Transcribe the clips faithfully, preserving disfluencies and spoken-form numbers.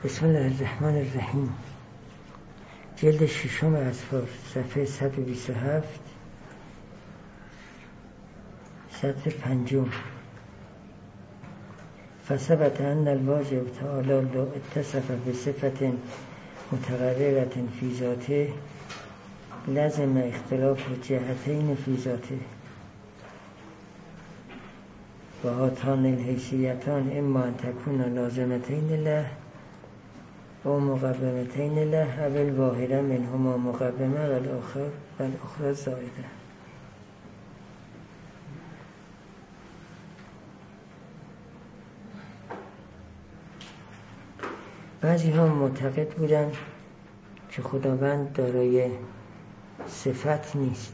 بسم الله الرحمن الرحیم. جلد ششم اذکار، صفحه صد و بیست و هفت، سطر پنجم. فثبت ان الواجب تعالی لو اتصف بصفت متقررة فی ذاته لزم اختلاف جهتین فی ذاته و هاتان الحیثیتان اما ان تکون لازمتین له و مقومتین له او الواحده منهما مقومه و الاخر و الاخرى زائده. بعضی ها معتقد بودن که خداوند دارای صفت نیست.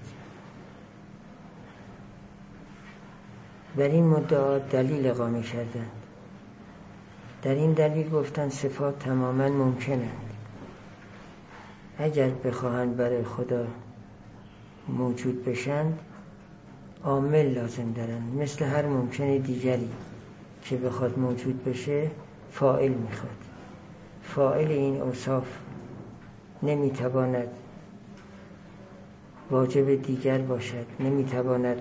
بر این مدعا دلیل اقامه کردند. در این دلیل گفتن صفات تماما ممکنند. اگر بخواهند برای خدا موجود بشند عامل لازم دارند، مثل هر ممکن دیگری که بخواد موجود بشه فاعل میخواد. فاعل این اوصاف نمیتواند واجب دیگر باشد، نمیتواند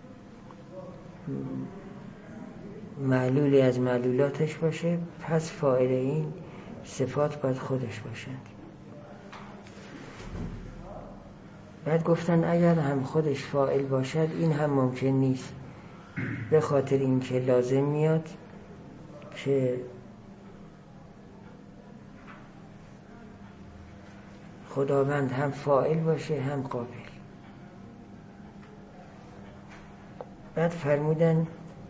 معلولی از معلولاتش باشه، پس فاعل این صفات باید خودش باشند. بعد گفتن اگر هم خودش فاعل باشد این هم ممکن نیست، به خاطر این که لازم میاد که خداوند هم فاعل باشه هم قابل. بعد فرمودن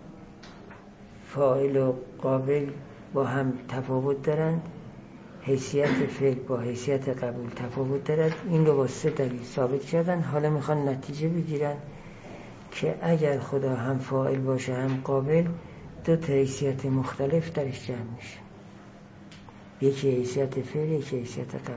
فاعل و قابل با هم تفاوت دارند، حیثیت فعل با حیثیت قبول تفاوت دارد. این رو با سه دلیل ثابت کردن. حالا میخوان نتیجه بگیرن که اگر خدا هم فاعل باشه هم قابل، دو تا حیثیت مختلف درش جمع میشه، یکی حیثیت فعل یکی حیثیت قبول.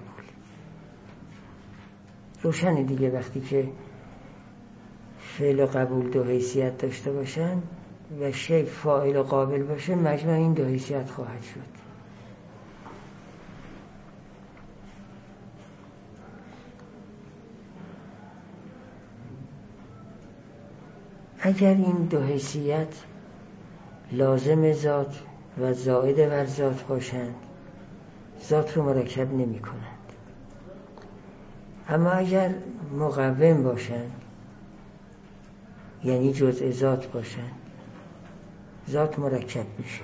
روشنه دیگه وقتی که فعل و قبول دو حیثیت داشته باشن و شی فاعل و قابل باشه، مجموع این دو حیثیت خواهد شد. اگر این دو حیثیت لازم ذات و زائد بر ذات باشند ذات رو مرکب نمی کنند. اما اگر مقوم باشند یعنی جزء ذات باشند ذات مرکب میشه.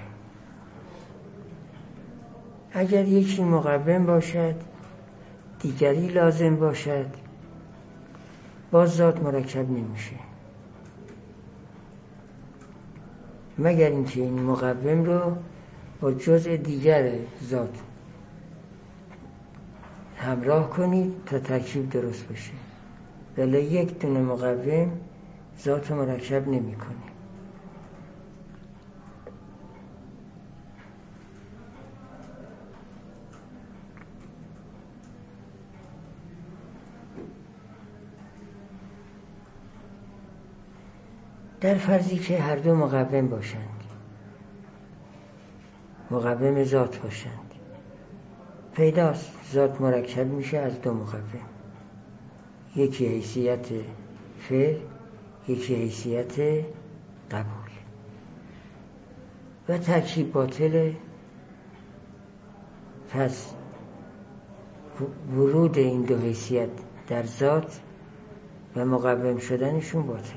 اگر یکی مقوم باشد دیگری لازم باشد باز ذات مرکب نمیشه، مگر اینکه این مقوم رو با جزء دیگر ذات همراه کنید تا ترکیب درست بشه. ولی یک دونه مقوم ذات مرکب نمی کنه. در فرضی که هر دو مقوم باشند، مقوم ذات باشند، پیداست ذات مرکب میشه از دو مقوم، یکی حیثیت فعل یکی حیثیت قبول و ترکیب باطله. پس ورود این دو حیثیت در ذات و مقوم شدنشون باطله.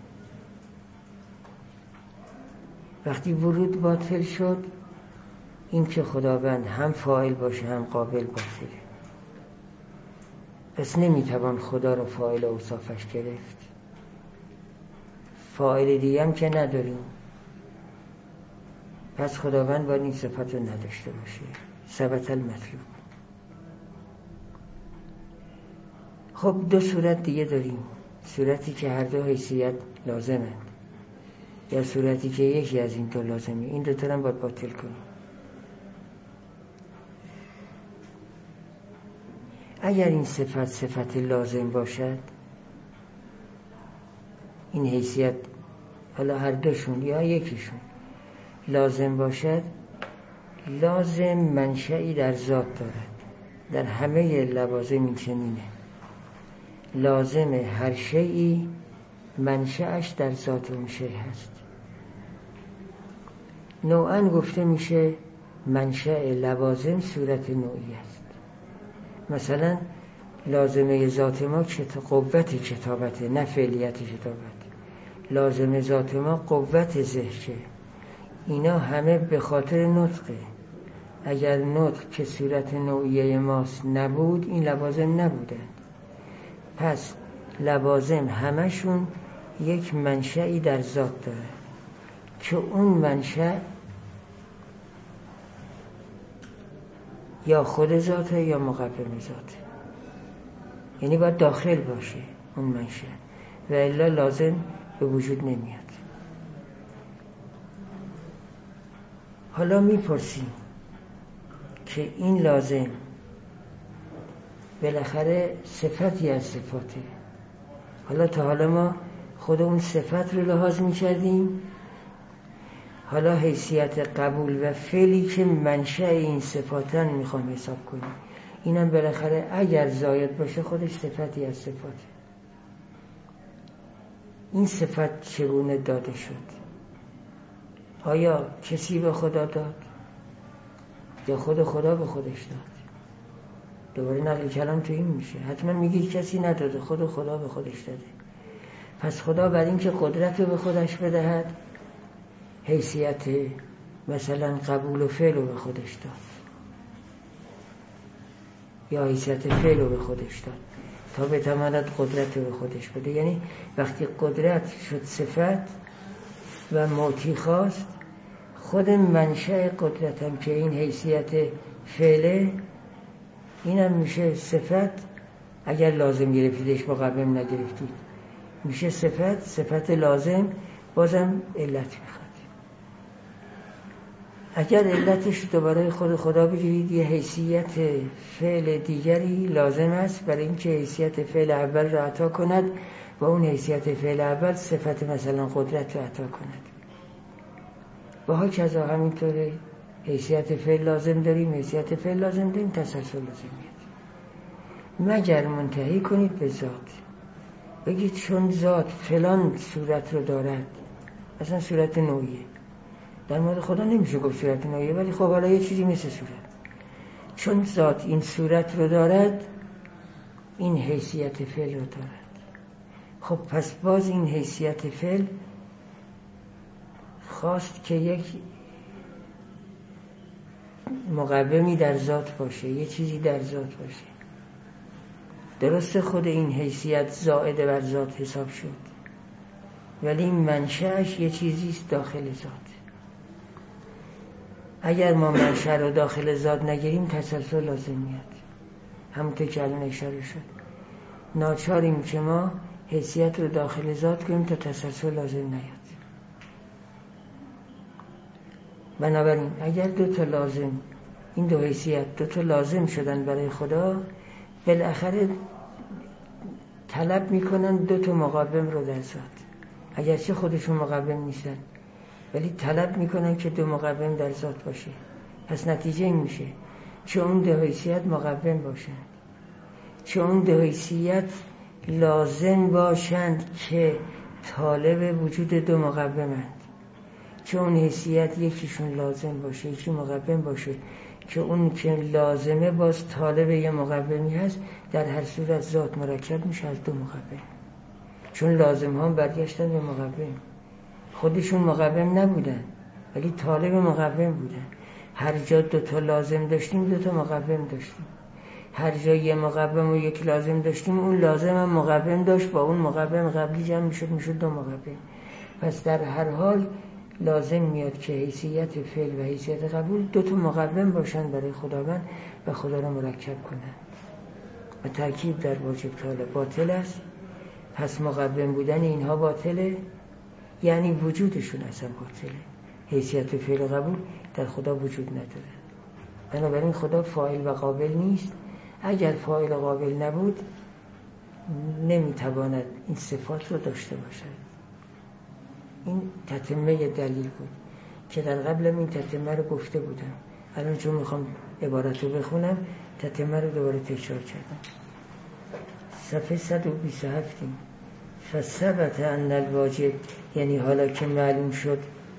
وقتی ورود باطل شد این که خداوند هم فاعل باشه هم قابل باطله. پس نمیتوان خدا رو فاعل اوصافش گرفت. فاعل دیگه هم که نداریم، پس خداوند باید این صفت رو نداشته باشه. ثبت المطلوب. خب دو صورت دیگه داریم، صورتی که هر دو حیثیت لازمند یا صورتی که یکی از این دو لازمه. این دو تا هم باید باطل کنیم. اگر این صفت صفت لازم باشد، این حیثیت حالا هر دوشون یا یکیشون لازم باشد، لازم منشئی در ذات دارد. در همه لوازم این چنینه. لازم هر شیئی منشأش در ذات اون شیء هست. نوعاً گفته میشه منشأ لوازم صورت نوعی است. مثلا لازمه ذات ما قوت کتابته، نه فعلیت کتابت. لازمه ذات ما قوت ذهنه. اینا همه به خاطر نطقه. اگر نطق که صورت نوعیه ماست نبود، این لوازم نبودن. پس لوازم همشون یک منشئی در ذات داره که اون منشأ یا خود ذاته یا مقوم ذاته، یعنی باید داخل باشه اون منشأ و الا لازم به وجود نمیاد. حالا میپرسیم که این لازم بالاخره صفتی از صفاته. حالا تا حالا ما خود اون صفت رو لحاظ میکردیم، حالا حیثیت قبول و فعلی که منشأ این صفاتن میخوام حساب کنیم. اینم بالاخره اگر زاید باشه خودش صفتی از صفاته. این صفت چگونه داده شد؟ آیا کسی به خدا داد یا خود خدا به خودش داد؟ دوباره نقل کلام تو این میشه. حتما میگی کسی نداده، خود خدا به خودش داده. پس خدا بر این که قدرت رو به خودش بدهد حیثیت مثلا قبول و فعل رو به خودش داد یا حیثیت فعل رو به خودش داد تا بتواند قدرت رو به خودش بده. یعنی وقتی قدرت شد صفت و موتی خواست، خود منشأ قدرت هم که این حیثیت فعله، اینم میشه صفت. اگر لازم گرفتیدش مقوم نگرفتید میشه صفت. صفت لازم بازم علت میخواد. اگر علتش دوباره خود خدا بگیرید، یه حیثیت فعل دیگری لازم است برای اینکه حیثیت فعل اول را عطا کند و اون حیثیت فعل اول صفت مثلا قدرت را عطا کند. و ها کذا همینطوره. حیثیت فعل لازم داریم، حیثیت فعل لازم داریم، تسلسل لازم میاد. مگر منتهی کنید به ذات، بگید چون ذات فلان صورت رو دارد، اصلا صورت نوعیه. در مورد خدا نمیشه گفت صورت نوعیه، ولی خب حالا یه چیزی مثل صورت. چون ذات این صورت رو دارد، این حیثیت فعل رو دارد. خب پس باز این حیثیت فعل خواست که یک مقومی در ذات باشه، یه چیزی در ذات باشه. درسته خود این حیثیت زائد بر ذات حساب شد، ولی این منشأش یه چیزیست داخل ذات. اگر ما منشأ رو داخل ذات نگیریم تسلسل لازم میاد. همونطور که الان اشاره شد، ناچاریم که ما حیثیت رو داخل ذات کنیم تا تسلسل لازم نیاد. بنابراین اگر دو تا لازم، این دو حیثیت دو تا لازم شدن برای خدا، بالاخره طلب میکنن دو تا مقوم رو در ذات. اگرچه خودشون مقوم نیستن، ولی طلب میکنن که دو مقوم در ذات باشه. پس نتیجه این میشه چه اون دو حیثیت مقوم باشند، چه اون دو حیثیت لازم باشند که طالب وجود دو مقومند، چه اون حیثیت یکیشون لازم باشه یکی مقوم باشه که اون که لازمه باز طالب یه مقومی هست. در هر صورت ذات مرکب میشه از دو مقوم، چون لازم ها برگشتن به مقوم. خودشون مقوم نبودن ولی طالب مقوم بودن. هر جا دو تا لازم داشتیم دو تا مقوم داشتیم. هر جا یه مقوم و یک لازم داشتیم اون لازم هم مقوم داشت، با اون مقوم قبلی جمع میشد میشد دو مقوم. پس در هر حال لازم میاد که حیثیت فعل و حیثیت قبول دو تا مقوم باشن برای خداوند و خدا را مرکب کنن. و ترکیب در واجب طالب باطل است. پس مقوم بودن اینها باطله، یعنی وجودشون اصلا باطله. حیثیت فعل و قبول در خدا وجود نداره. بنابراین خدا فاعل و قابل نیست. اگر فاعل و قابل نبود نمیتواند این صفات رو داشته باشد. این تتمه دلیل بود که در قبل این تتمه رو گفته بودم. الان چون میخوام عبارت رو بخونم تتمه رو دوباره تکرار کردم. صفحه صد و بیست و هفت. فثبت ان الواجب، یعنی حالا که معلوم شد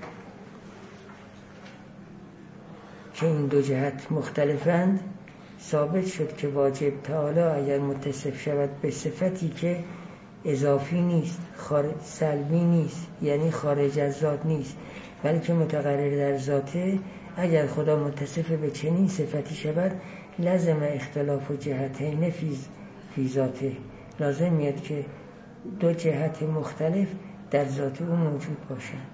که این دو جهت مختلفند، ثابت شد که واجب تعالی اگر متصف شود به صفتی که اضافی نیست، خارج سلبی نیست، یعنی خارج از ذات نیست، بلکه متقرر در ذاته، اگر خدا متصف به چنین صفتی شود لازم اختلاف و جهتین فی فی ذاته، لازم میاد که دو جهت مختلف در ذات او موجود باشند.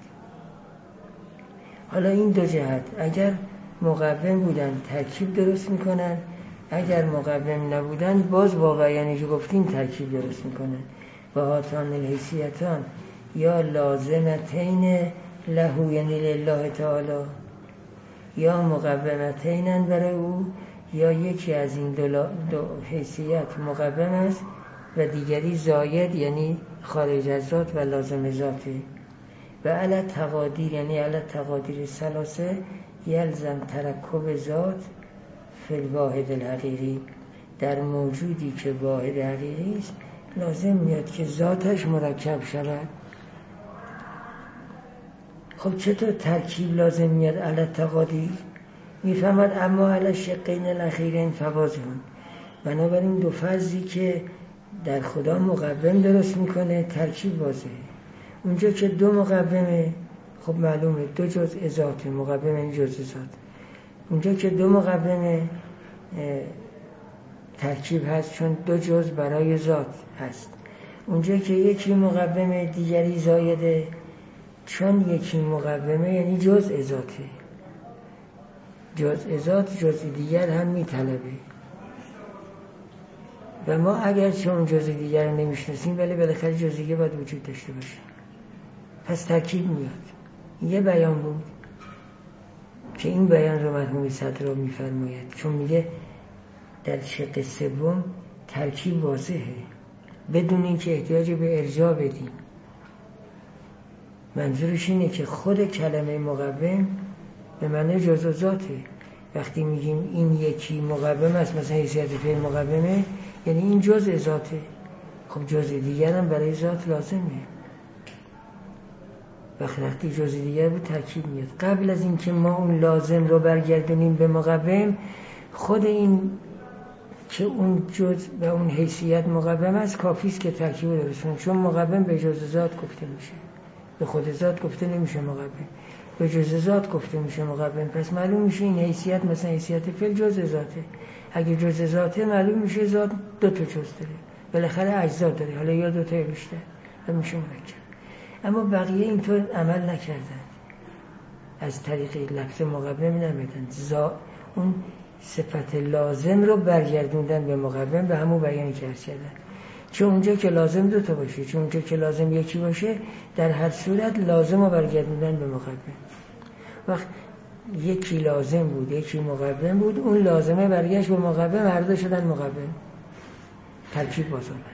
حالا این دو جهت اگر مقوم بودن ترکیب درست میکنن، اگر مقوم نبودن باز با بیانی که گفتیم ترکیب درست میکنن. و هاتان الحیثیتان یا لازمتین له، یعنی لله تعالی، یا مقومتینن برای او، یا یکی از این دو, دو حیثیت مقوم است و دیگری زاید، یعنی خارج از ذات و لازم ذاته. و علی تقادیر، یعنی علی تقادیر ثلاثه یلزم ترکب ذات فی الواحد الحقیقی، در موجودی که واحد حقیقی است لازم میاد که ذاتش مرکب شود. خب چطور ترکیب لازم میاد علی تقادیر؟ میفهمد اما علی شقین الاخیرین فواضحون، بنابراین دو فرضی که در خدا مقوم درست میکنه ترکیب واضحه. اونجا که دو مقومه خب معلومه دو جزء ذاته، مقوم این جزء ذات. اونجا که دو مقومه ترکیب هست چون دو جزء برای ذات هست. اونجا که یکی مقومه دیگری زایده، چون یکی مقومه یعنی جزء ذاته، جزء ذات جزء دیگر هم میطلبه. و ما اگر چون اون جزء دیگر رو نمیشناسیم ولی بالاخره جزء دیگه باید وجود داشته باشه، پس ترکیب میاد. یه بیان بود که این بیان رو مرحوم صدر رو میفرماید، چون میگه در شق سوم ترکیب واضحه بدون اینکه احتیاج به ارجاع بدیم. منظورش اینه که خود کلمه مقوم به معنی جزء ذاته. وقتی میگیم این یکی مقوم است، مثلا حیثیت فعل مقومه، یعنی این جزء ذاته. خب جزء دیگر هم برای ذات لازمه. وقتی جزء دیگر بود ترکیب میاد. قبل از اینکه ما اون لازم رو برگردونیم به مقوم، خود این که اون جزء و اون حیثیت مقوم است کافی است که ترکیب رو درست کنیم، چون مقوم به جزء ذات گفته میشه، به خود ذات گفته نمیشه مقوم، به جزء ذات گفته میشه مقوم. پس معلوم میشه این حیثیت مثلا حیثیت فعل جزء ذاته. اگه جزء ذاته معلوم میشه ذات دو تا جزء داره، بالاخره اجزا داره، حالا یا دو تا یا بیشتر، و میشه مرکب. اما بقیه اینطور عمل نکردن، از طریق لفظ مقوم نمیدن، زا اون صفت لازم رو برگردوندن به مقوم، به همون بیانی که عرض کردن. چون اونجا که لازم دو تا باشه، چون اونجا که لازم یکی باشه، در هر صورت لازم رو برگردوندن به مقوم. وقت یکی لازم بود یکی مقوم بود، اون لازمه برگشت به مقوم، هر دو شدن مقوم، ترکیب باز آمد.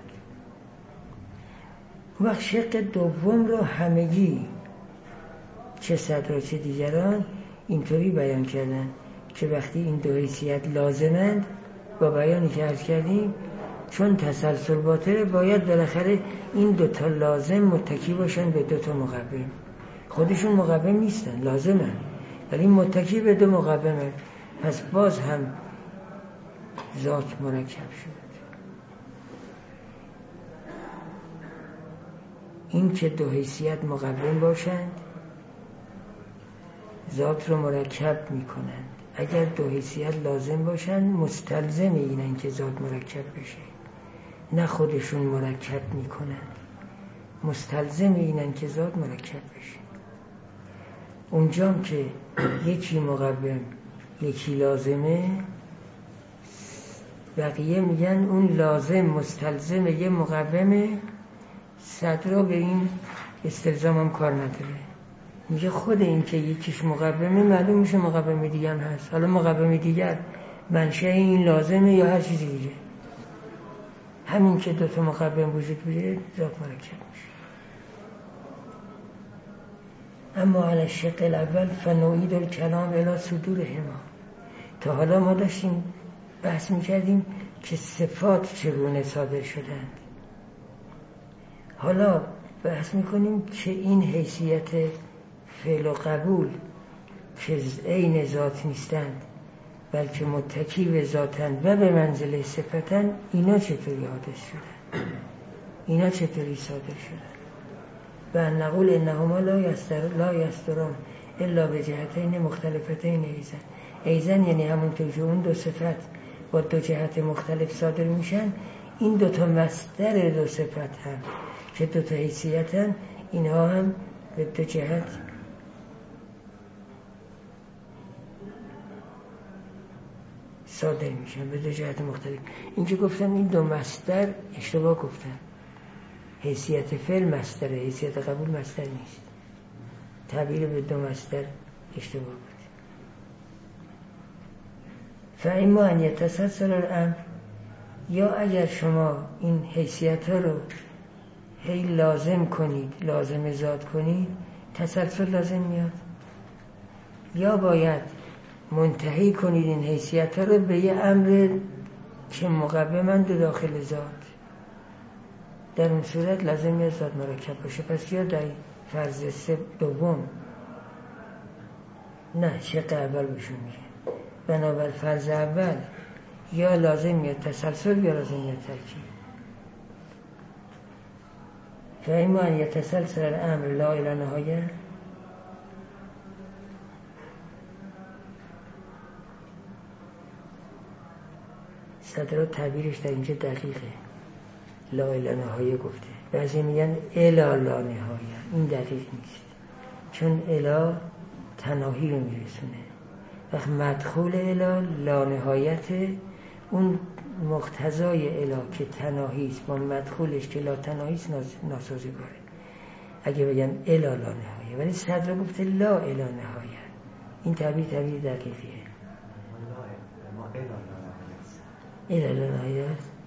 وقت شق دوم رو همگی چه صدر و چه دیگران اینطوری بیان کردن که وقتی این دو حیثیت لازمند، با بیانی که عرض کردیم چون تسلسل باطله باید بالاخره این دوتا لازم متکی باشن به دوتا مقوم. خودشون مقوم نیستن، لازمن، ولی متکی به دو مقومه. پس باز هم ذات مرکب شد. این که دو حیثیت مقوم باشند ذات رو مرکب میکنند. اگر دو حیثیت لازم باشند مستلزم اینن که ذات مرکب بشه، نه خودشون مرکب میکنند، مستلزم اینن که ذات مرکب بشه. اونجام که یکی مقوم یکی لازمه، بقیه میگن اون لازم مستلزم یه مقومه، صدر به این استلزام هم کار نداره. میگه خود این که یکیش مقومه معلوم میشه مقوم دیگه هم هست. حالا مقوم دیگر منشأ این لازمه یا هر چیزی دیگه، همین که دو تا مقوم وجود بیاره ذات مرکب میشه. اما علی الشق الاول فنعید الکلام الی صدورهما، تا حالا ما داشتیم بحث میکردیم که صفات چگونه صادر شدند، حالا بحث میکنیم که این حیثیت فعل و قبول که عین ذات نیستند بلکه متکی به ذاتند و به منزله صفتند، اینا چطوری حادث شدن، اینا چطوری صادر شدن. و نقول انهما لا یستر لا یستران الا به جهتین مختلفتین ایزن. ایزن یعنی همونطور که اون دو صفت با دو جهت مختلف صادر میشن، این دو تا مصدر دو صفت هم که دو تا حیثیتن، اینها هم به دو جهت صادر میشن، به دو جهت مختلف. این که گفتم این دو مصدر اشتباه گفتم، حیثیت فعل مصدر، حیثیت قبول مصدر نیست. تعبیر به دو مصدر اشتباه بود. فاما ان یتسلسل الامر، یا اگر شما این حیثیت ها رو هی لازم کنید، لازم ذات کنید، تسلسل لازم میاد. یا باید منتهی کنید این حیثیت ها رو به یه امر که مقومند داخل ذات، در اون صورت لازم میاد ذات مرکب باشه. پس یا در فرض سه دوم نه شق اول بشون میگه، بنابر فرض اول یا لازم میاد تسلسل یا لازم میاد ترکیب. فاما ان یتسلسل الامر لا الی نهایه، صدر تعبیرش در اینجا دقیقه، لا الی نهایه گفته، بعضی میگن الا لا نهایه، این دقیق نیست، چون الا تناهی رو میرسونه. وقت مدخول الا لا نهایت، اون مقتضای الا که تناهی است با مدخولش که لا تناهی است ناسازگاره. اگه بگم الا لا نهایه، ولی صدر گفته لا الا نهایه، این تعبیر تعبیر دقیقیه. الا لا نهایه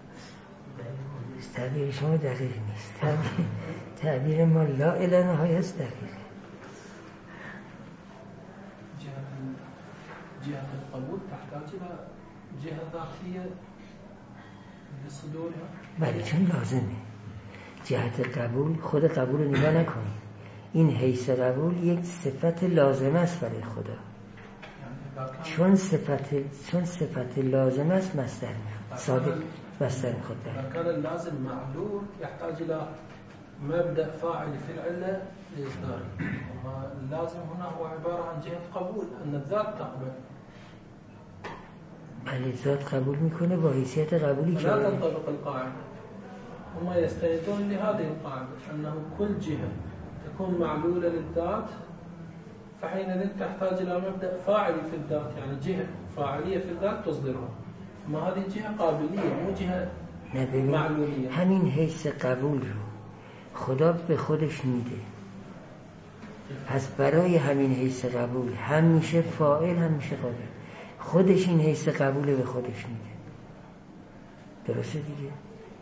تعبیر شما دقیق نیست، تعبیر, تعبیر ما لا الا نهایه است دقیق. جهة القبول تحتاج إلى جهة ذاتية بصدورها. بله، چون لازمه. جهت قبول، خود قبول رو نگاه نکنید، این حیث قبول یک صفت لازم است برای خدا، چون صفت چون صفت لازم است مصدر میاد، صادق مصدر خود داره. كان اللازم معلول يحتاج إلى مبدأ فاعل في العلة لإصداره. وما اللازم هنا هو عبارة عن جهة قبول، أن الذات تقبل. بله، ذات قبول میکنه با حیثیت قبولی که لا تنطبق القاعدة. هم يستندون لهذه القاعدة أنه كل جهة تكون معلولة للذات فحينئذ تحتاج إلى مبدأ فاعل في الذات، يعني جهة فاعلية في الذات تصدرها. ما هذه جهة قابلية مو جهة معلولية. همین حیث قبول رو خدا به خودش میده، پس برای همین حیث قبول هم میشه فاعل هم میشه قابل، خودش این حیث قبول به خودش میده. درسته دیگه؟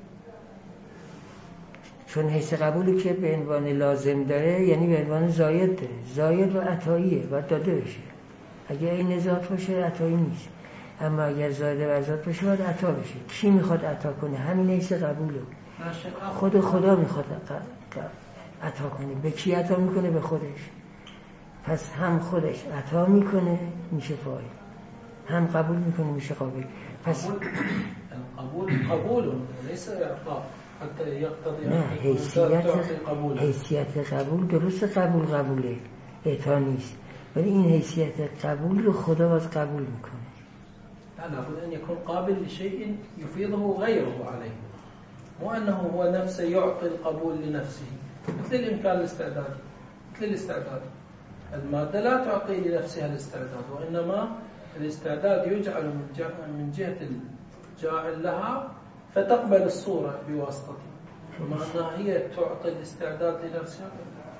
چون حیث قبولی که به عنوان لازم داره یعنی به عنوان زاید داره، زاید و عطاییه و داده بشه. اگه این ذات باشه عطایی نیست، اما اگر زاید و ذات باشه باید عطا بشه. کی میخواد عطا کنه؟ همین حیث قبوله، خود خدا میخواد عطا کنه. به کی عطا میکنه؟ به خودش. پس هم خودش عطا میکنه میشه فاعل، هم قبول میکنه میشه قابل. پس قبول قبول ليس اعطاء حتى يقتضي نه، حیثیت حیثیت قبول درست قبول قبوله، اعطا نیست، ولی این حیثیت قبول رو خدا باز قبول میکنه. لا، لابد ان يكون قابل لشيء يفيضه غيره عليه، مو انه هو نفسه يعطي القبول لنفسه، مثل الامكان الاستعدادي. مثل الاستعداد، المادة لا تعطي لنفسها الاستعداد، وإنما الاستعداد يجعل من جهة الجاعل لها فتقبل الصورة بواسطته، وما أنها هي تعطي الاستعداد لنفسها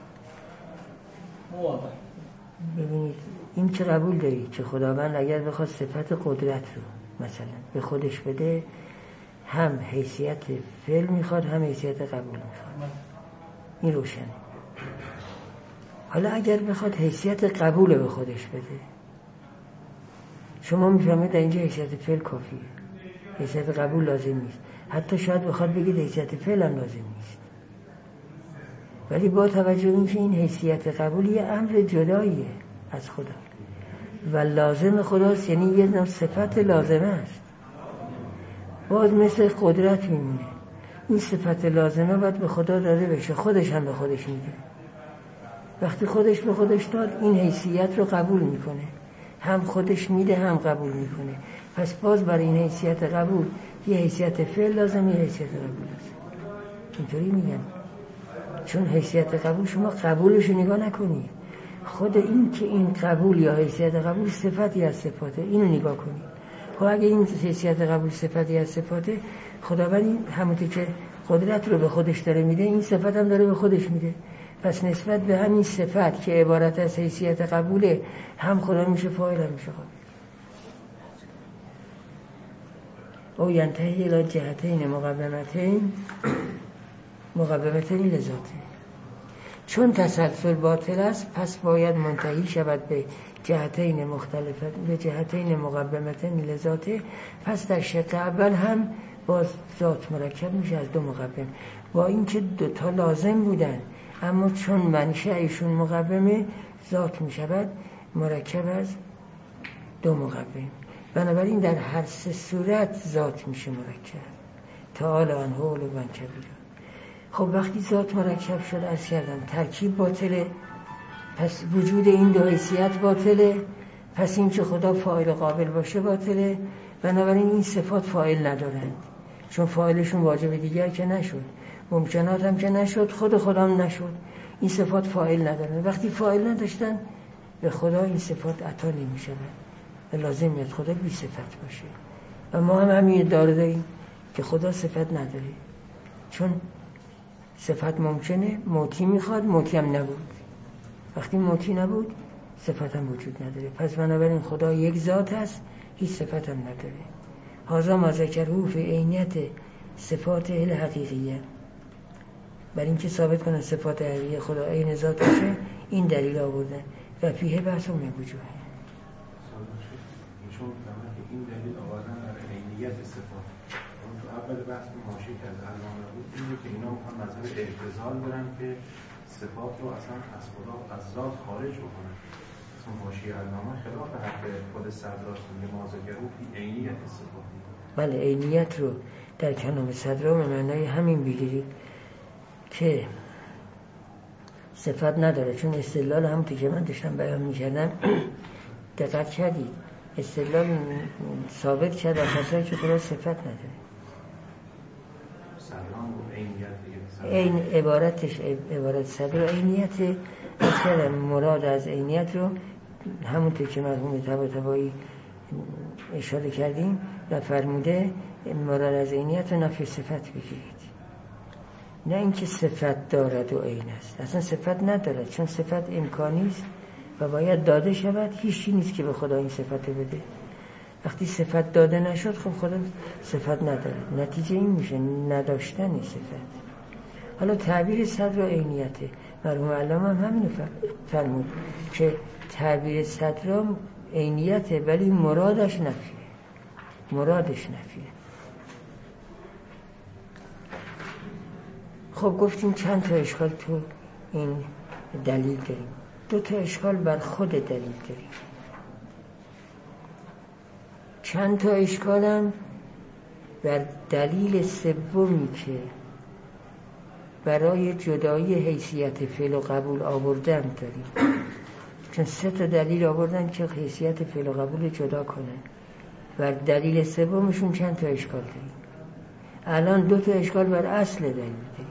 مو واضح. ببینید این که قبول دارید که خداوند اگر بخواد صفت قدرت رو مثلا به خودش بده، هم حیثیت فعل میخواد هم حیثیت قبول میخواد، این روشنه. حالا اگر بخواد حیثیت قبول به خودش بده، شما میفهمید در اینجا حیثیت فعل کافیه، حیثیت قبول لازم نیست. حتی شاید بخواد بگید حیثیت فعل هم لازم نیست، ولی با توجه به اینکه این حیثیت قبول یه امر جداییه از خدا و لازم خداست، یعنی یه نوع صفت لازمه است، باز مثل قدرت میمونه. این صفت لازمه باید به خدا داده بشه، خودش هم به خودش میده. وقتی خودش به خودش داد این حیثیت رو قبول میکنه، هم خودش میده هم قبول میکنه. پس باز برای این حیثیت قبول یه حیثیت فعل لازم، یه حیثیت قبول لازم. اینطوری میگن، چون حیثیت قبول شما قبولش رو نگاه نکنید، خود این که این قبول یا حیثیت قبول صفتی از صفاته، اینو نگاه کنید. خب اگه این حیثیت قبول صفتی از صفاته، خداوند همونطور که قدرت رو به خودش داره میده، این صفت هم داره به خودش میده. پس نسبت به همین صفت که عبارت از حیثیت قبوله، هم خدا میشه فاعل هم میشه قابل. او ینتهی الی جهتین مقومتین مقومتین لذاته. چون تسلسل باطل است، پس باید منتهی شود به جهتین مختلفت به جهتین مقومتین لذاته. پس در شق اول هم باز ذات مرکب میشه از دو مقوم، با اینکه دوتا لازم بودن، اما چون منشأشون مقومه، ذات میشود مرکب از دو مقوم. بنابراین در هر سه صورت ذات میشه مرکب. تعالی عنه علوا کبیرا. خب وقتی ذات مرکب شد، از کردم ترکیب باطله، پس وجود این دو حیثیت باطله، پس این که خدا فاعل قابل باشه باطله. بنابراین این صفات فاعل ندارند، چون فاعلشون واجب دیگر که نشد، ممکنات هم که نشد، خود خدا هم نشد. این صفات فاعل ندارن. وقتی فاعل نداشتن، به خدا این صفات عطا نمی شود و لازم میاد خدا بی صفت باشه. و ما هم همین ادعا داریم که خدا صفت نداره، چون صفت ممکنه، موتی میخواد، موتی هم نبود. وقتی موتی نبود، صفت هم وجود نداره. پس بنابراین خدا یک ذات هست، هیچ صفت هم نداره. هذا ما ذکره فی عینیت صفات الحقیقیه. برای اینکه ثابت کنن صفات حقیقی خدا عین ذاتشه، این دلیل آوردن و فیه بحث هم نبوجوه. چون این دلیل آوردن در عینیت صفات، اون تو اول بحث ماشی که از علامه بود، اینه که اینا میخوان مذهب اعتزال برن که صفات رو اصلا از خدا از ذات خارج بکنن. اصلا ماشی علامه خلاف حرف خود صدراست، میگه ما ذکره فی عینیت صفات. بله، عینیت رو در کلام صدرا به معنای همین بگیرید که صفت نداره، چون استدلال همونطور که من داشتم بیان می‌کردم دقت کردید، استدلال ثابت کرد از کسایی که خدا صفت نداره. این عبارتش عبارت صدر عینیت اصلا مراد از عینیت رو همونطور که مرحوم طباطبایی اشاره کردیم و فرموده مراد از عینیت رو نفی صفت بگیرید، نه اینکه صفت دارد و عین است. اصلا صفت ندارد، چون صفت امکانی است و باید داده شود. هیچ چیزی نیست که به خدا این صفت بده. وقتی صفت داده نشد، خب خدا صفت ندارد، نتیجه این میشه نداشتن صفت. حالا تعبیر صدر و عینیته، مرحوم علامه هم همینو فرمود که تعبیر صدر عینیته ولی مرادش نفیه، مرادش نفیه. خب گفتیم چند تا اشکال تو این دلیل داریم. دو تا اشکال بر خود دلیل داریم، چند تا اشکال هم بر دلیل سومی که برای جدایی حیثیت فعل و قبول آوردن داریم. چون سه تا دلیل آوردن که حیثیت فعل و قبول جدا کنن، بر دلیل سومشون چند تا اشکال داریم. الان دو تا اشکال بر اصل دلیل داریم.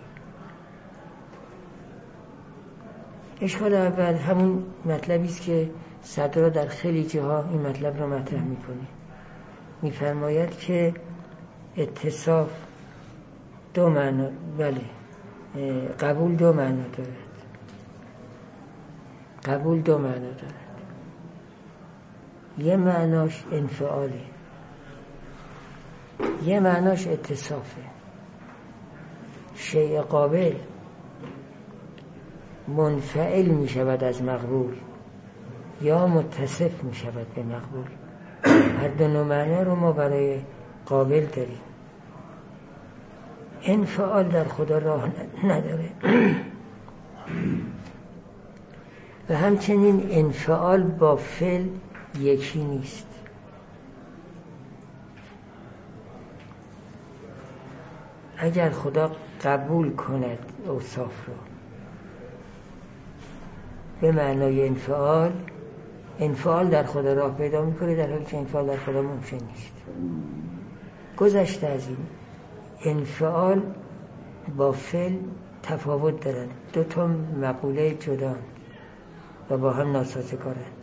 اشکال اول همون مطلبی است که صدرا در خیلی جاها این مطلب رو مطرح میکنه. میفرماید که اتصاف دو معنا، بله قبول دو معنا دارد. قبول دو معنا دارد. یه معناش انفعاله، یه معناش اتصافه. شیء قابل منفعل می شود از مقبول یا متصف می شود به مقبول. هر دو نوع معنا رو ما برای قابل داریم. انفعال در خدا راه نداره و همچنین انفعال با فعل یکی نیست. اگر خدا قبول کند اوصاف رو به معنای انفعال، انفعال در خدا راه پیدا میکنه، در حالی که انفعال در خدا ممکن نیست. گذشته از این، انفعال با فعل تفاوت دارند، دو تا مقوله جداند و با هم ناسازگارند،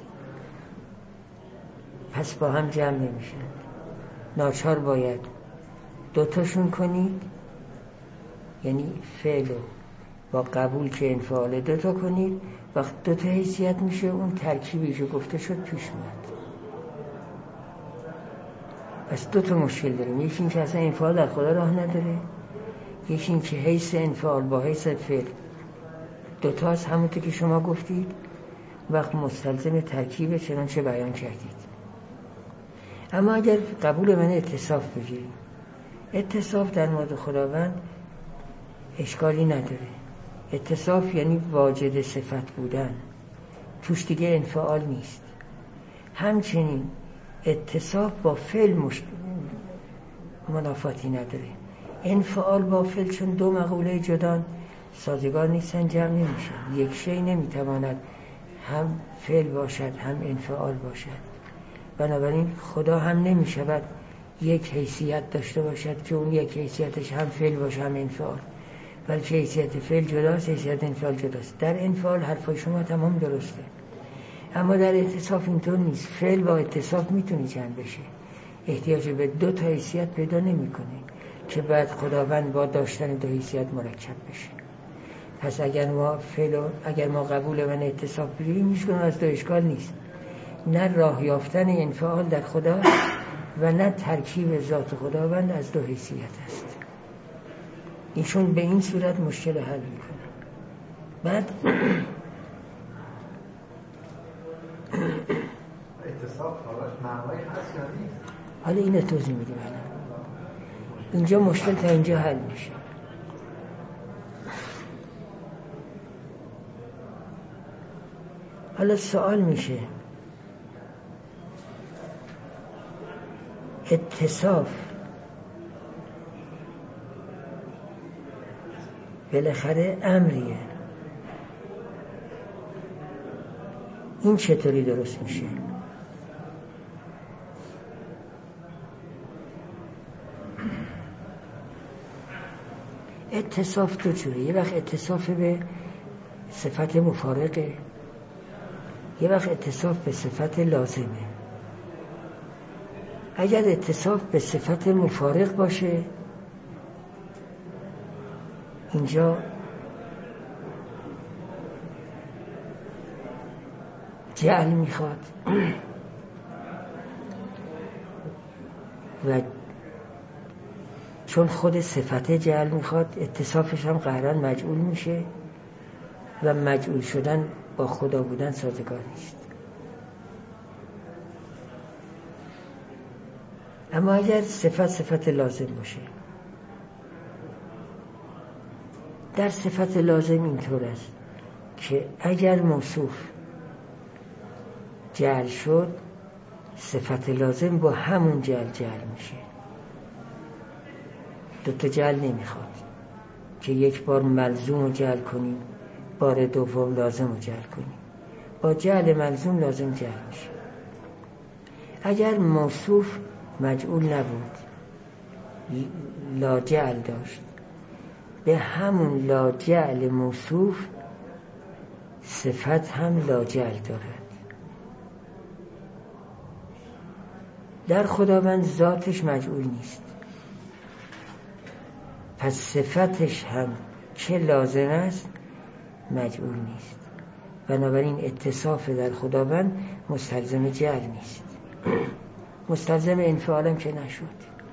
پس با هم جمع نمیشن. ناچار باید دو تاشون کنید، یعنی فعل رو با قبول که انفعال دو تا کنید، وقت دو تا حیثیت میشه، اون ترکیبی که گفته شد پیش میاد. پس دو تا مشکل داریم، یکی این که اصلا انفعال در خدا راه نداره، یکی این که حیث انفعال با حیث فعل دو تاست، همونطور که شما گفتید، وقت مستلزم ترکیب چنانچه بیان کردید. اما اگر قبول من اتصاف بگیریم، اتصاف در مورد خداوند اشکالی نداره. اتصاف یعنی واجد صفت بودن، توش دیگه انفعال نیست. همچنین اتصاف با فعل مش... منافاتی نداره. انفعال با فعل چون دو مقوله جدان سازگار نیستن، جمع نمیشن. یک شی نمیتواند هم فعل باشد هم انفعال باشد. بنابراین خدا هم نمیشود یک حیثیت داشته باشد که اون یک حیثیتش هم فعل باشه هم انفعال، بلکه حیثیت فعل جداست، حیثیت انفعال جداست. در انفعال حرفای شما تمام درسته، اما در اتصاف اینطور نیست. فعل با اتصاف میتونه جمع بشه، احتیاج به دو تا حیثیت پیدا نمیکنه که بعد خداوند با داشتن دو حیثیت مرکب بشه. پس اگر ما فعل اگر ما قبول من اتصاف بگیریم، میشکنه از دو اشکال نیست، نه راه یافتن انفعال در خدا و نه ترکیب ذات خداوند از دو حیثیت است. ایشون به این صورت مشکل حل میکنه. بعد اتصاف معنای هست یا نیست؟ حالا اینو توضیح میدیم. اینجا مشکل تا اینجا حل میشه. حالا سوال میشه اتصاف بالاخره امریه، این چطوری درست میشه؟ اتصاف دو جوره، یه وقت اتصاف به صفت مفارقه، یه وقت اتصاف به صفت لازمه. اگر اتصاف به صفت مفارق باشه، اینجا جعل میخواد و چون خود صفت جعل میخواد، اتصافش هم قهرن مجعول میشه و مجعول شدن با خدا بودن سازگار نیست. اما اگر صفت صفت لازم باشه، در صفت لازم اینطور است که اگر موصوف جعل شد، صفت لازم با همون جعل جعل میشه. دوتا جعل نمیخواد که یک بار ملزوم رو جعل کنیم، بار دوم لازم رو جعل کنیم. با جعل ملزوم لازم جعل میشه. اگر موصوف مجعول نبود، لا جعل داشت، به همون لا جعل موصوف صفت هم لا جعل دارد. در خداوند ذاتش مجعول نیست، پس صفتش هم که لازم است مجعول نیست. بنابراین اتصاف در خداوند مستلزم جعل نیست، مستلزم انفعالم که نشد،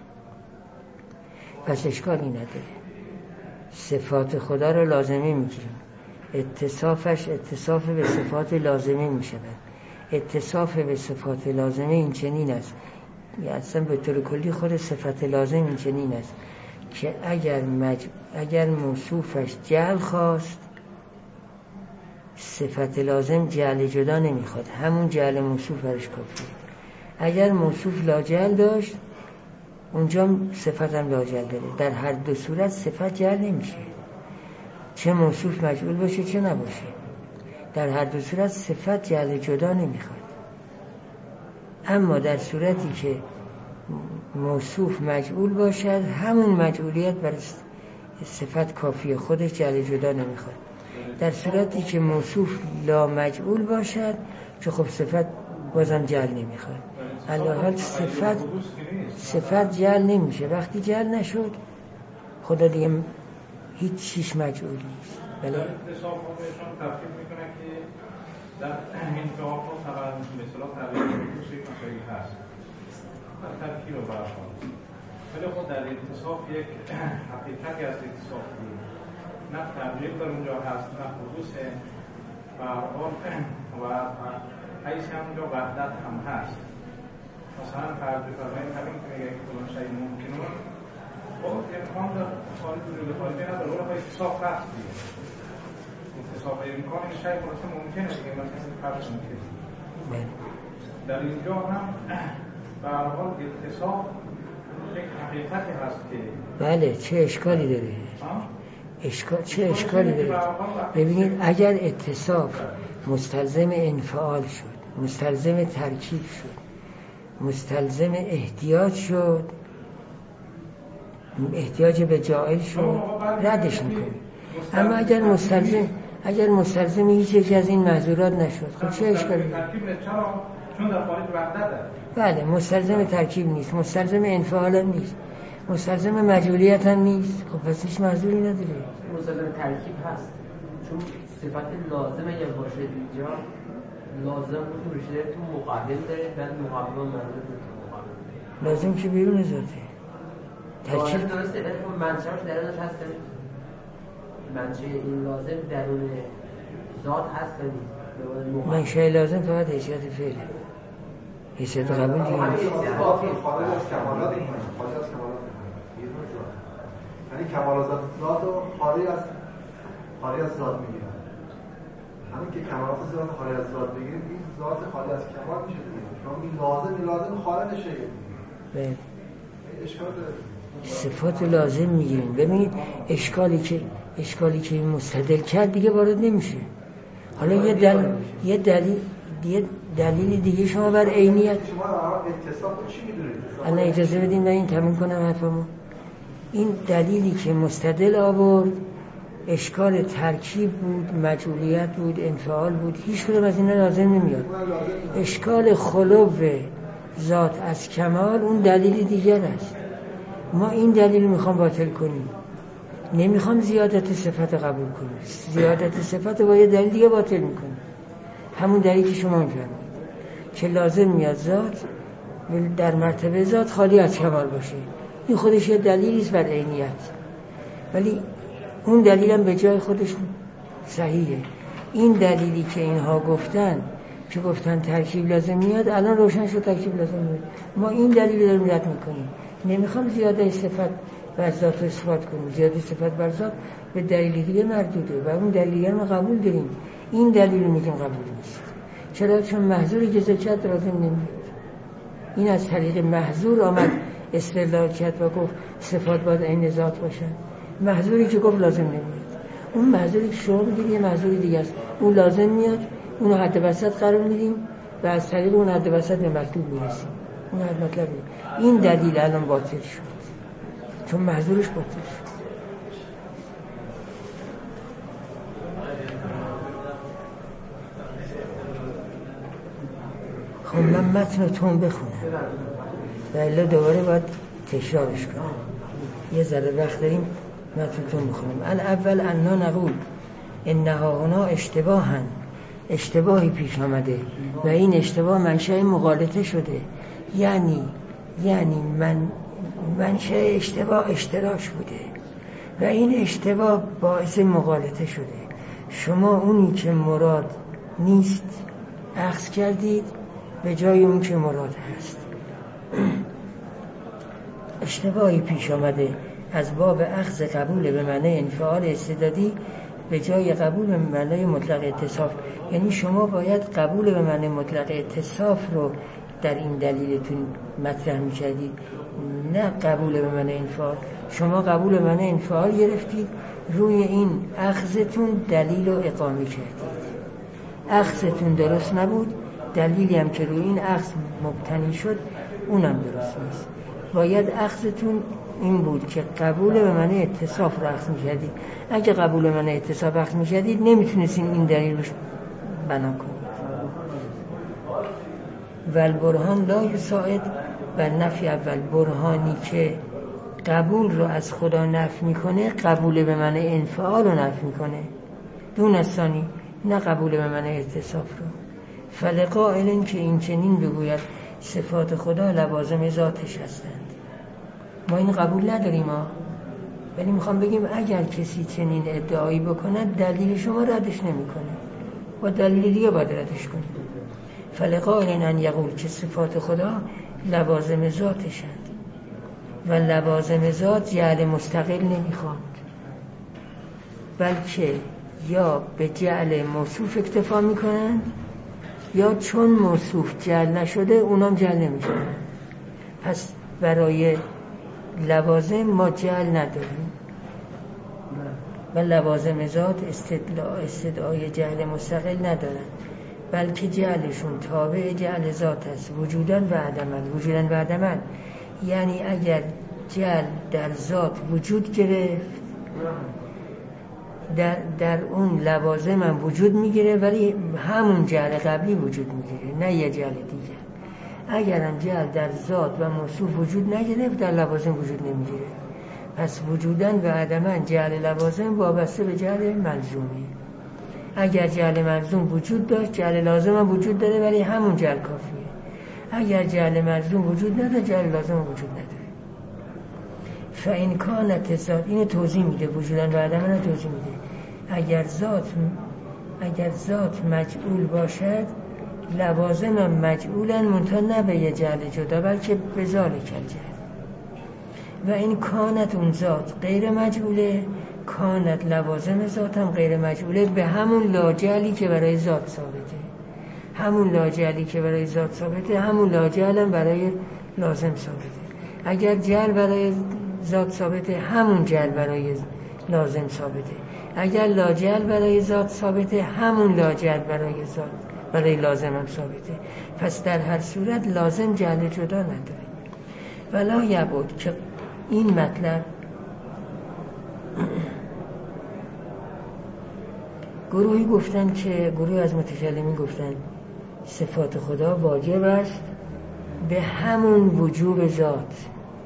پس اشکالی نداره. صفات خدا رو لازمی میگیریم، اتصافش اتصاف به صفات لازمی میشود. اتصاف به صفات لازمی این چنین است یا اصلا به طور کلی خود صفت لازم این چنین است که اگر مج... اگر موصوفش جعل خواست، صفت لازم جعل جدا نمیخواد، همون جعل موصوف برش کافیه. اگر موصوف لاجعل داشت، اونجا صفت هم لاجعل داره. در هر دو صورت صفت جعل نمیشه، چه موصوف مجعول باشه چه نباشه. در هر دو صورت صفت جعل جدا نمیخواد. اما در صورتی که موصوف مجعول باشد، همون مجعولیت برای صفت کافیه، خودش جعل جدا نمیخواد. در صورتی که موصوف لا مجعول باشد، که خب صفت بازم جعل نمیخواد. علاوه صفت صفت جعل نمیشه. وقتی جعل نشد، خدا دیگه هیچ چیش مجعول نیست. بله. اتصال خودشون تفکیل میکنه که در انفعال ها طبعا مثلا تغییر خصوص یک مسئله هست در تفکیل و برخواد، ولی خود در اتصاف یک حقیقتی از اتصاف بود، نه تغییر در اونجا هست نه خصوص برخواد و حیث هم اونجا وحدت هم هست. مثلا فرض بفرمایید همین که میگه که کلان شایی ممکنه خب امکان در خارج وجود خارجی نداره، ولی خواهی اتصاف هست دیگه. اتصاف امکان این شایی خلاصه ممکنه دیگه، مثلا فرض ممکنه. در اینجا هم به هر حال اتصاف یک حقیقتی هست که بله. چه اشکالی داره؟ اشکال چه اشکالی داره؟ ببینید اگر اتصاف مستلزم انفعال شد، مستلزم ترکیب شد، مستلزم احتیاج شد، احتیاج به جائل شد، ردش میکنیم. اما اگر مستلزم اگر مستلزم هیچ یک از این محظورات نشد، خب چه اشکالی داره؟ چون در خارج وحدت بله. مستلزم ترکیب نیست، مستلزم انفعال هم نیست، مستلزم مجعولیت هم نیست، خب پس هیچ محظوری نداره. مستلزم ترکیب هست، چون صفت لازمه یا باشه اینجا لازم بود رشته تو مقابل داره، بعد مقابل هم مرده بود تو مقابل لازم که بیرون ذاته ترکیب درسته، ولی خب منشأش درونش هست. منشأ این لازم درون ذات هست نیست. منشأ لازم فقط حیثیت فعله، حیثیت قبول دیگه نیست. خارج از کمالات این خارج از کمالات یعنی کمالات ذات رو خارج از خارج از ذات میگیرن. همین که کمالات ذات خارج از ذات بگیریم، این ذات خارج از کمال میشه دیگه. شما این لازم این لازم خارج شه. بله. اشکال داره. صفات لازم میگیریم. ببینید اشکالی که اشکالی که این مستدل کرد دیگه وارد نمیشه. حالا یه دل... یه دلیل یه دلیل دیگه شما بر عینیت شما اتصاف چی میدونید؟ الان اجازه بدین من این تموم کنم حرفمو. این دلیلی که مستدل آورد اشکال ترکیب بود، مجعولیت بود، انفعال بود، هیچ کدوم از اینا لازم نمیاد. اشکال خلو ذات از کمال اون دلیل دیگر است. ما این دلیل میخوام باطل کنیم، نمیخوام زیادت صفت قبول کنیم. زیادت صفت با یه دلیل دیگه باطل میکنیم، همون دلیلی که شما میفرمایید که لازم میاد ذات در مرتبه ذات خالی از کمال باشه. این خودش یه دلیلی است بر عینیت، ولی اون دلیل هم به جای خودش صحیحه. این دلیلی که اینها گفتن که گفتن ترکیب لازم میاد، الان روشن شد ترکیب لازم میاد. ما این دلیل داریم رد میکنیم، نمیخوام زیاده صفت بر ذات اثبات کنیم. زیاده صفت بر ذات به دلیل دیگه مردوده و اون دلیل ما قبول داریم. این دلیل رو میگیم قبول نیست. چرا؟ چون محظوری که ذکر لازم نمیاد. این از طریق محظور آمد استدلال کرد و گفت صفات باید عین ذات باشن. محظوری که گفت لازم نمیاد، اون محظوری که شما میگید یه محظوری دیگه است، اون لازم میاد، اونو حد وسط قرار میدیم و از طریق اون حد وسط به مطلوب میرسیم. اون حد مطلب این دلیل الان باطل شد چون محظورش باطل شد. خب من متنتون بخونم و الا دوباره باید تکرارش کنم. یه ذره وقت داریم متنتون بخونم. الاول انا نقول انها هنا اشتباهن، اشتباهی پیش آمده و این اشتباه منشأ مغالطه شده. یعنی یعنی من منشأ اشتباه اشتراک بوده و این اشتباه باعث مغالطه شده. شما اونی که مراد نیست اخذ کردید به جای اون که مراد هست. اشتباهی پیش آمده از باب اخذ قبول به معنی انفعال استعدادی به جای قبول به معنی مطلق اتصاف. یعنی شما باید قبول به معنی مطلق اتصاف رو در این دلیلتون مطرح می‌کردید، نه قبول به معنی انفعال. شما قبول به معنی انفعال گرفتید، روی این اخذتون دلیل رو اقامه کردید. اخذتون درست نبود، دلیلی هم که روی این اخذ مبتنی شد اونم درست نیست. باید اخذتون این بود که قبول به معنی اتصاف رو اخذ می‌کردید. اگه قبول به معنی اتصاف اخذ می‌کردید نمیتونستین این دلیل رو بنا کنید. والبرهان لا یساعد و نفی اول، برهانی که قبول رو از خدا نفی میکنه قبول به معنی انفعال رو نفی میکنه، دون از ثانی، نه قبول به معنی اتصاف رو. فلقائلن که این چنین بگوید صفات خدا لوازم ذاتش هستند. ما این قبول نداریم ها، ولی میخوام بگیم اگر کسی چنین ادعایی بکنه دلیل شما ردش نمیکنه، با دلیل دیگه باید ردش کنه. فلقائلن ان یقول که صفات خدا لوازم ذاتشند و لوازم ذات جعل مستقل نمیخواد، بلکه یا به جعل موصوف اکتفا میکنند یا چون موصوف جعل نشده اونام جعل نمیشونند. پس برای لوازم ما جعل نداریم و لوازم ذات استدعای استدعای جعل مستقل ندارند، بلکه جعلشون تابع جعل ذات است، وجودن و عدمن. وجودن و عدمن یعنی اگر جعل در ذات وجود گرفت در, در اون لوازم هم وجود میگیره، ولی همون جعل قبلی وجود میگیره، نه یه جعل دیگه. اگر هم جعل در ذات و موصوف وجود نگرفت در لوازم وجود نمیگیره. پس وجودن و عدمن جعل لوازم وابسته به جعل ملزومه. اگر جعل ملزوم وجود داشت جعل لازم هم وجود داره، ولی همون جعل کافیه. اگر جعل ملزوم وجود نداره جعل لازم هم وجود نداره. فإن کانت ذات، اینو توضیح میده، وجودن و عدمن رو توضیح میده. اگر ذات اگر ذات مجعول باشد لوازم هم مجعولن، منتها نه به یه جعل جدا بلکه به ذالک الجعل. و این کانت اون ذات غیر مجعوله، کانت لوازم ذات هم غیر مجعوله به همون لاجعلی که برای ذات ثابته. همون لاجعلی که برای ذات ثابته همون لاجعل هم برای لازم ثابته. اگر جعل برای ذات ثابته همون جعل برای لازم ثابته. اگر لاجعل برای ذات ثابته همون لاجعل برای ذات برای لازم هم ثابته. پس در هر صورت لازم جعل جدا نداره. ولا یبود که این مطلب گروهی گفتن که گروه از متکلمین گفتن صفات خدا واجب است به همون وجوب ذات،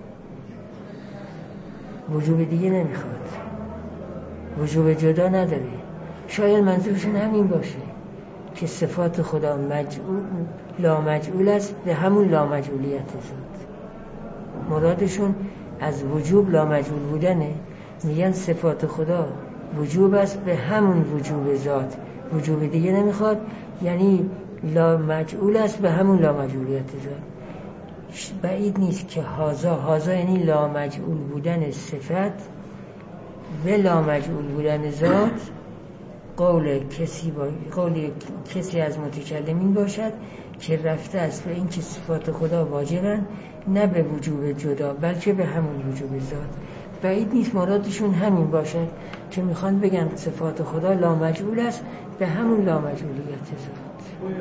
وجوب دیگه نمیخواد، وجوب جدا نداره. شاید منظورشون همین باشه که صفات خدا مجعول لامجعول است به همون لامجعولیت ذات. مرادشون از وجوب لامجعول بودنه، میگن صفات خدا وجوب است به همون وجوب ذات، وجوب دیگه نمیخواد، یعنی لامجعول است به همون لامجعولیت ذات. بعید نیست که هازا هازا یعنی لامجعول بودن صفت به لامجعول بودن ذات قول کسی با... قول کسی از متکلمین باشد که رفته است به این که صفات خدا واجبن نه به وجوب جدا بلکه به همون وجوب ذات. بعید نیست مرادشون همین باشه که میخوان بگن صفات خدا لامجعول است به همون لامجعولیت ذات.